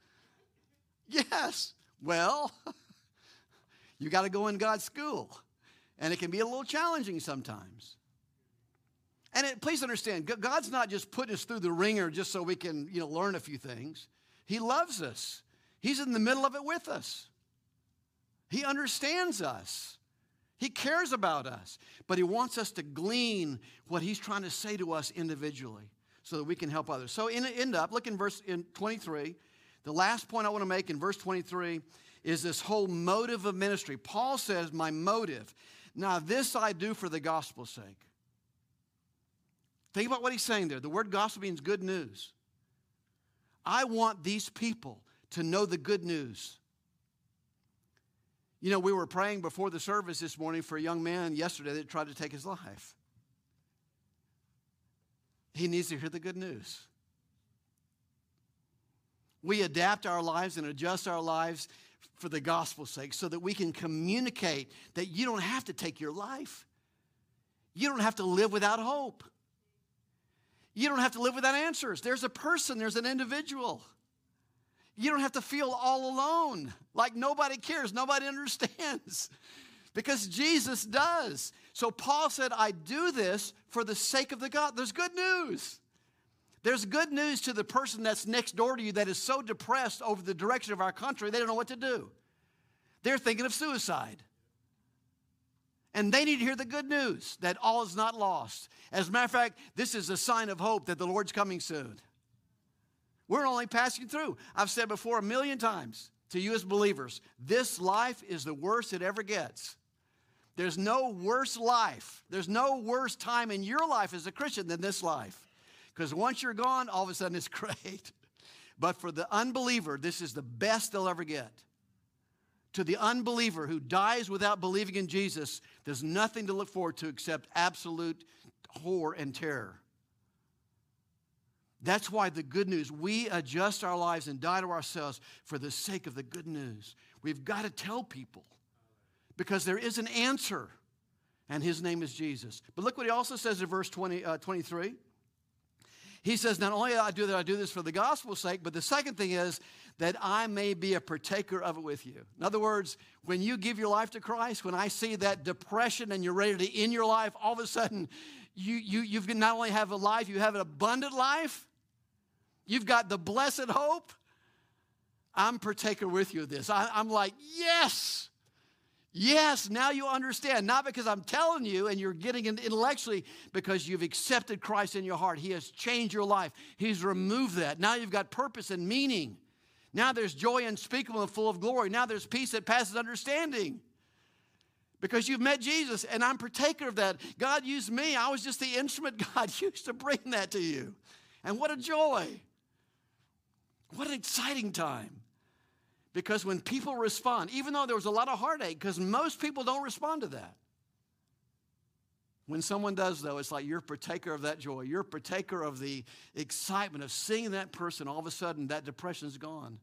Speaker 1: Yes. Well, you got to go in God's school. And it can be a little challenging sometimes. And please understand, God's not just putting us through the ringer just so we can, learn a few things. He loves us. He's in the middle of it with us. He understands us. He cares about us. But he wants us to glean what he's trying to say to us individually so that we can help others. So look in verse 23. The last point I want to make in verse 23 is this whole motive of ministry. Paul says, my motive. Now this I do for the gospel's sake. Think about what he's saying there. The word gospel means good news. I want these people to know the good news. We were praying before the service this morning for a young man yesterday that tried to take his life. He needs to hear the good news. We adapt our lives and adjust our lives for the gospel's sake so that we can communicate that you don't have to take your life. You don't have to live without hope. You don't have to live without answers. There's a person, there's an individual. You don't have to feel all alone, like nobody cares, nobody understands, because Jesus does. So Paul said, I do this for the sake of the God. There's good news. There's good news to the person that's next door to you that is so depressed over the direction of our country, they don't know what to do. They're thinking of suicide. And they need to hear the good news that all is not lost. As a matter of fact, this is a sign of hope that the Lord's coming soon. We're only passing through. I've said before 1,000,000 times to you as believers, this life is the worst it ever gets. There's no worse life. There's no worse time in your life as a Christian than this life. Because once you're gone, all of a sudden it's great. But for the unbeliever, this is the best they'll ever get. To the unbeliever who dies without believing in Jesus, there's nothing to look forward to except absolute horror and terror. That's why the good news, we adjust our lives and die to ourselves for the sake of the good news. We've got to tell people because there is an answer, and his name is Jesus. But look what he also says in verse 23. He says, not only I do this for the gospel's sake, but the second thing is that I may be a partaker of it with you. In other words, when you give your life to Christ, when I see that depression and you're ready to end your life, all of a sudden, you've not only have a life, you have an abundant life. You've got the blessed hope. I'm partaker with you of this. I'm like, yes. Yes, now you understand. Not because I'm telling you and you're getting it intellectually, because you've accepted Christ in your heart. He has changed your life. He's removed that. Now you've got purpose and meaning. Now there's joy unspeakable and full of glory. Now there's peace that passes understanding. Because you've met Jesus, and I'm partaker of that. God used me. I was just the instrument God used to bring that to you. And what a joy. What an exciting time. Because when people respond, even though there was a lot of heartache, because most people don't respond to that. When someone does, though, it's like you're a partaker of that joy. You're a partaker of the excitement of seeing that person. All of a sudden, that depression's gone.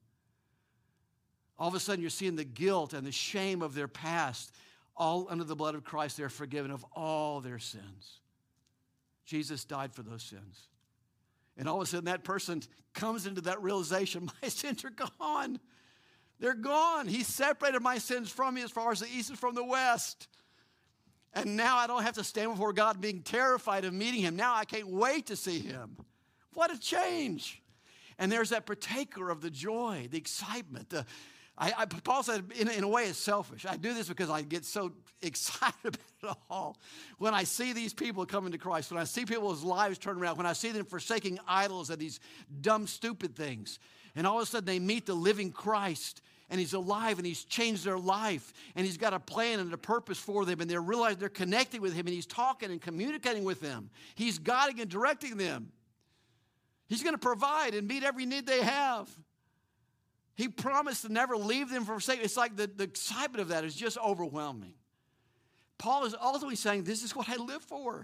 Speaker 1: All of a sudden, you're seeing the guilt and the shame of their past. All under the blood of Christ, they're forgiven of all their sins. Jesus died for those sins. And all of a sudden, that person comes into that realization, my sins are gone. They're gone. He separated my sins from me as far as the east is from the west. And now I don't have to stand before God being terrified of meeting him. Now I can't wait to see him. What a change. And there's that partaker of the joy, the excitement. Paul said, in a way, it's selfish. I do this because I get so excited about it all. When I see these people coming to Christ, when I see people's lives turn around, when I see them forsaking idols and these dumb, stupid things, and all of a sudden they meet the living Christ, and he's alive, and he's changed their life, and he's got a plan and a purpose for them, and they realize they're connecting with him, and he's talking and communicating with them. He's guiding and directing them. He's going to provide and meet every need they have. He promised to never leave them for forsake. It's like the excitement of that is just overwhelming. Paul is ultimately saying, this is what I live for.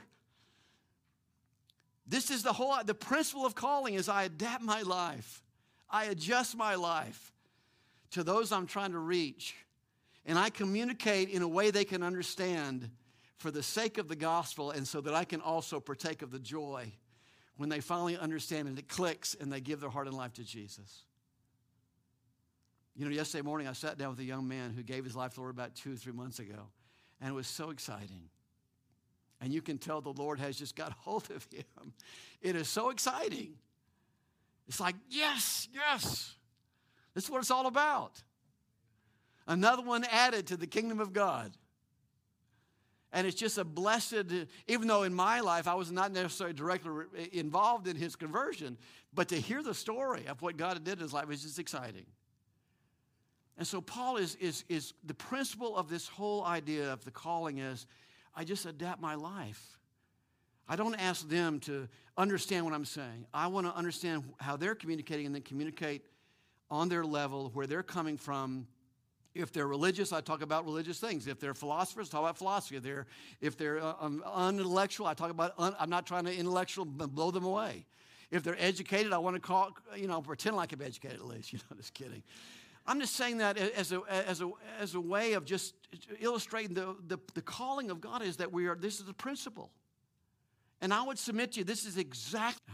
Speaker 1: This is the principle of calling is I adapt my life. I adjust my life to those I'm trying to reach. And I communicate in a way they can understand for the sake of the gospel, and so that I can also partake of the joy when they finally understand and it clicks and they give their heart and life to Jesus. You know, yesterday morning I sat down with a young man who gave his life to the Lord about 2 or 3 months ago. And it was so exciting. And you can tell the Lord has just got hold of him. It is so exciting. It's like, yes, yes. This is what it's all about. Another one added to the kingdom of God. And it's just a blessed, even though in my life I was not necessarily directly involved in his conversion, but to hear the story of what God did in his life is just exciting. And so Paul is the principle of this whole idea of the calling is, I just adapt my life. I don't ask them to understand what I'm saying. I want to understand how they're communicating and then communicate on their level, where they're coming from. If they're religious, I talk about religious things. If they're philosophers, I talk about philosophy. If they're unintellectual, I talk about, I'm not trying to intellectual blow them away. If they're educated, I want to pretend like I'm educated at least. Just kidding. I'm just saying that as a way of just illustrating the calling of God is that this is the principle. And I would submit to you, this is exactly.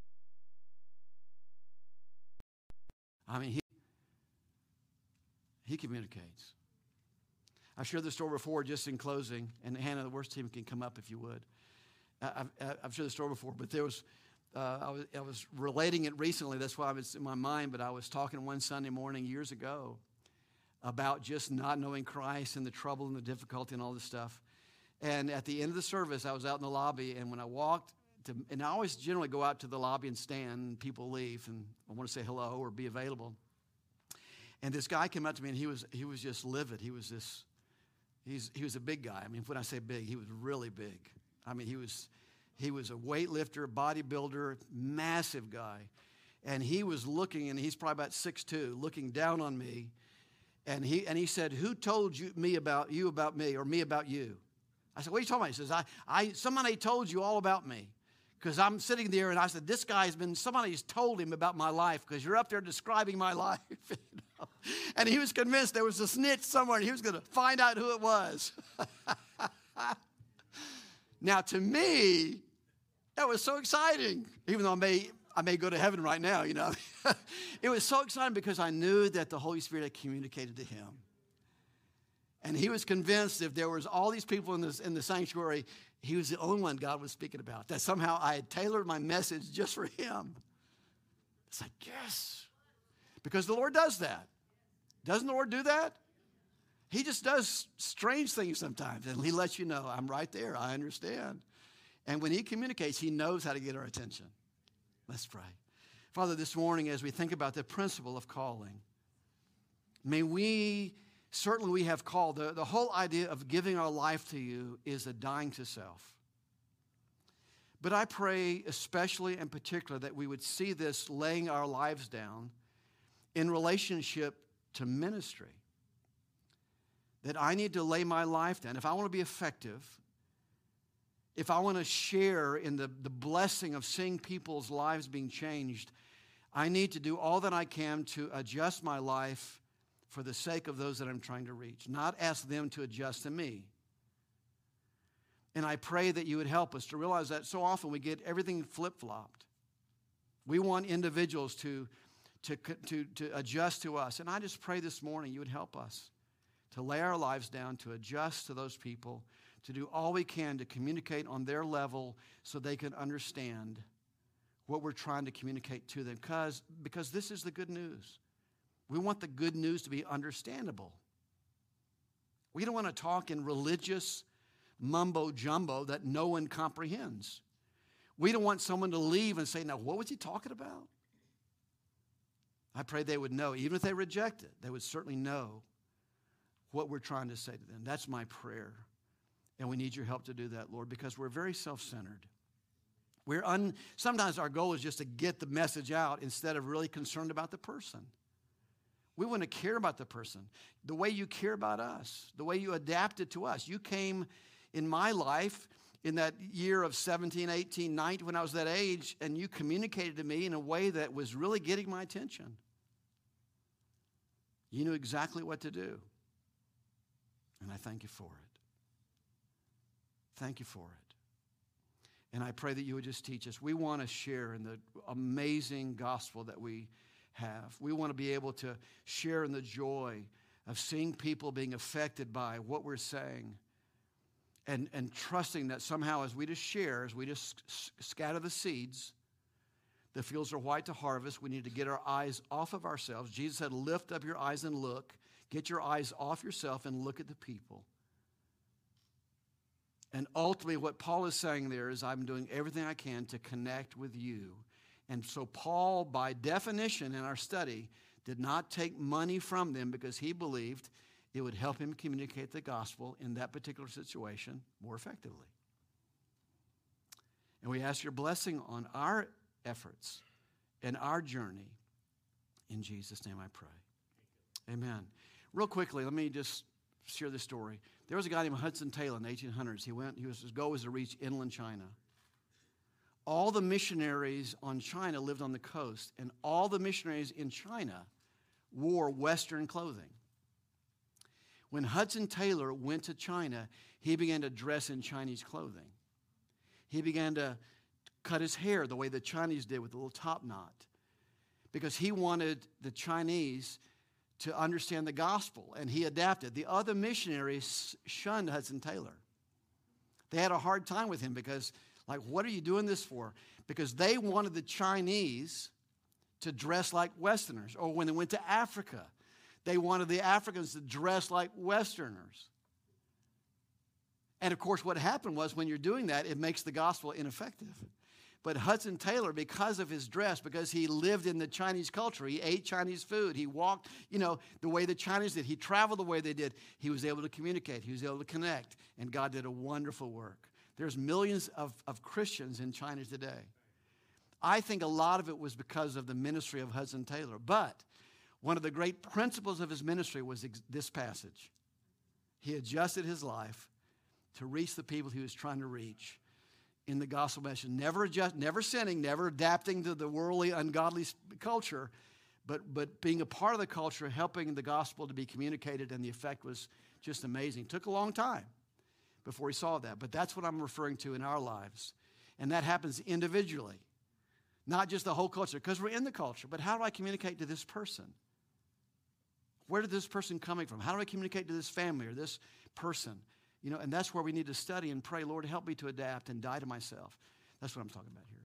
Speaker 1: I mean, he communicates. I've shared this story before, just in closing, and Hannah, the worst team, can come up if you would. I've shared the story before, but there was, I was relating it recently. That's why it's in my mind. But I was talking one Sunday morning years ago about just not knowing Christ and the trouble and the difficulty and all this stuff. And at the end of the service, I was out in the lobby, and when I walked and I always generally go out to the lobby and stand, and people leave, and I want to say hello or be available. And this guy came up to me, and he was just livid. He was a big guy. I mean, when I say big, he was really big. I mean, he was a weightlifter, bodybuilder, massive guy. And he was looking, and he's probably about 6'2", looking down on me. And he said, "Who told you about me, or me about you?" I said, "What are you talking about?" He says, "Somebody told you all about me." Because I'm sitting there, and I said, somebody's told him about my life, because you're up there describing my life. And he was convinced there was a snitch somewhere, and he was going to find out who it was. Now, to me, That was so exciting, even though I may go to heaven right now, you know. It was so exciting because I knew that the Holy Spirit had communicated to him. And he was convinced if there was all these people in the sanctuary, he was the only one God was speaking about. That somehow I had tailored my message just for him. It's like, yes. Because the Lord does that. Doesn't the Lord do that? He just does strange things sometimes. And he lets you know, I'm right there. I understand. And when he communicates, he knows how to get our attention. Let's pray. Father, this morning as we think about the principle of calling, may we... Certainly we have called. The whole idea of giving our life to you is a dying to self. But I pray especially and particularly that we would see this laying our lives down in relationship to ministry. That I need to lay my life down. If I want to be effective, if I want to share in the blessing of seeing people's lives being changed, I need to do all that I can to adjust my life for the sake of those that I'm trying to reach, not ask them to adjust to me. And I pray that you would help us to realize that so often we get everything flip-flopped. We want individuals to adjust to us. And I just pray this morning you would help us to lay our lives down, to adjust to those people, to do all we can to communicate on their level so they can understand what we're trying to communicate to them. Because this is the good news. We want the good news to be understandable. We don't want to talk in religious mumbo-jumbo that no one comprehends. We don't want someone to leave and say, now, what was he talking about? I pray they would know. Even if they reject it, they would certainly know what we're trying to say to them. That's my prayer. And we need your help to do that, Lord, because we're very self-centered. Sometimes our goal is just to get the message out instead of really concerned about the person. We want to care about the person, the way you care about us, the way you adapted to us. You came in my life in that year of 17, 18, 19, when I was that age, and you communicated to me in a way that was really getting my attention. You knew exactly what to do. And I thank you for it. Thank you for it. And I pray that you would just teach us. We want to share in the amazing gospel that we have. We want to be able to share in the joy of seeing people being affected by what we're saying and trusting that somehow as we just share, as we just scatter the seeds, the fields are white to harvest. We need to get our eyes off of ourselves. Jesus said, lift up your eyes and look. Get your eyes off yourself and look at the people. And ultimately what Paul is saying there is I'm doing everything I can to connect with you. And so Paul, by definition in our study, did not take money from them because he believed it would help him communicate the gospel in that particular situation more effectively. And we ask your blessing on our efforts and our journey. In Jesus' name I pray. Amen. Real quickly, let me just share this story. There was a guy named Hudson Taylor in the 1800s. His goal was to reach inland China. All the missionaries on China lived on the coast, and all the missionaries in China wore Western clothing. When Hudson Taylor went to China, he began to dress in Chinese clothing. He began to cut his hair the way the Chinese did with a little top knot because he wanted the Chinese to understand the gospel, and he adapted. The other missionaries shunned Hudson Taylor. They had a hard time with him because, like, what are you doing this for? Because they wanted the Chinese to dress like Westerners. Or when they went to Africa, they wanted the Africans to dress like Westerners. And of course, what happened was when you're doing that, it makes the gospel ineffective. But Hudson Taylor, because of his dress, because he lived in the Chinese culture, he ate Chinese food, he walked, the way the Chinese did, he traveled the way they did, he was able to communicate, he was able to connect, and God did a wonderful work. There's millions of Christians in China today. I think a lot of it was because of the ministry of Hudson Taylor. But one of the great principles of his ministry was this passage. He adjusted his life to reach the people he was trying to reach in the gospel message. Never sinning, never adapting to the worldly, ungodly culture, but being a part of the culture, helping the gospel to be communicated, and the effect was just amazing. It took a long time before he saw that, but that's what I'm referring to in our lives. And that happens individually, not just the whole culture, because we're in the culture. But how do I communicate to this person? Where did this person coming from? How do I communicate to this family or this person? And that's where we need to study and pray, Lord, help me to adapt and die to myself. That's what I'm talking about here.